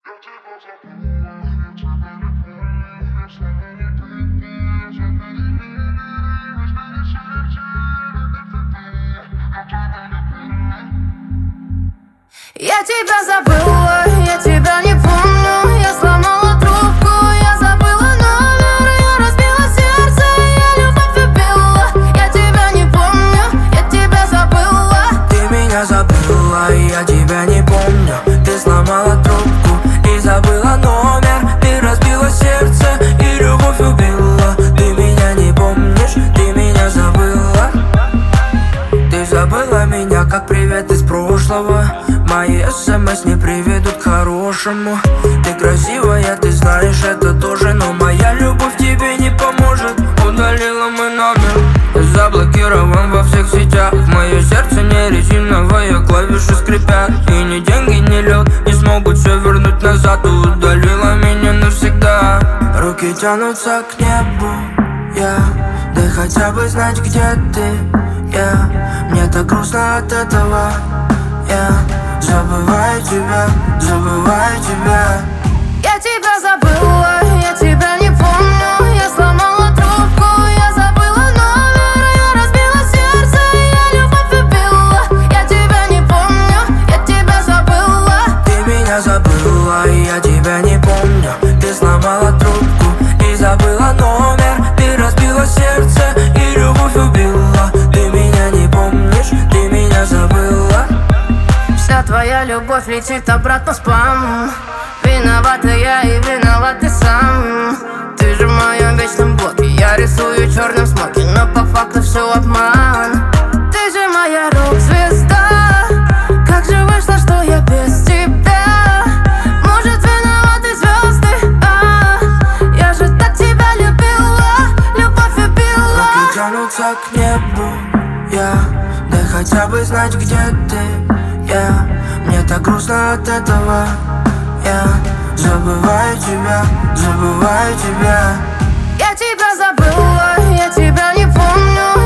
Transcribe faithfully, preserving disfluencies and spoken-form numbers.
Я тебя забыла, я тебя не помню, я снова не ты, я забыла, разбили сердце, я тебя не помню. Я тебя забыла, я тебя не помню, я сломала трубку, я забыла номер, я разбила сердце, я любовь убила. Я тебя не помню, я тебя забыла. Ты меня забыла, я тебя не помню. Ты сломала трубку и забыла номер. Ты разбила сердце и любовь убила. Ты меня не помнишь, ты меня забыла. Ты забыла меня, как привет из прошлого. Мои смс не приведут к хорошему. Ты красивая, ты знаешь это тоже, но моя любовь тебе не поможет. Удалила мой номер, заблокирован во всех сетях. Мое сердце не резиновое, клавиши скрипят. И ни деньги, ни лед не смогут все вернуть назад. Ты удалила меня навсегда. Руки тянутся к небу, я, да хотя бы знать, где ты, я. Мне так грустно от этого, я забываю тебя, забываю тебя. Я тебя забыла, я тебя не помню, я сломала трубку, я забыла номер, я разбила сердце, я любовь убила. Я тебя не помню, я тебя забыла. Ты меня забыла, я тебя не помню. Ты сломала трубку и забыла номер. Ты разбила сердце и любовь убила. Ты меня не помнишь, ты меня забыла. Вся твоя любовь летит обратно в спам. Виновата я и виноват ты сам. Ты же в моем вечном блоке, я рисую черным смоки, но по факту все обман. Ты же моя рок-звезда, как же вышло, что я без тебя? Может, виноваты звезды, а я же так тебя любила, любовь убила. Руки тянутся к небу, я, да хотя бы знать, где ты, я. Мне так грустно от этого, я забываю тебя, забываю тебя. Я тебя забыла, я тебя не помню,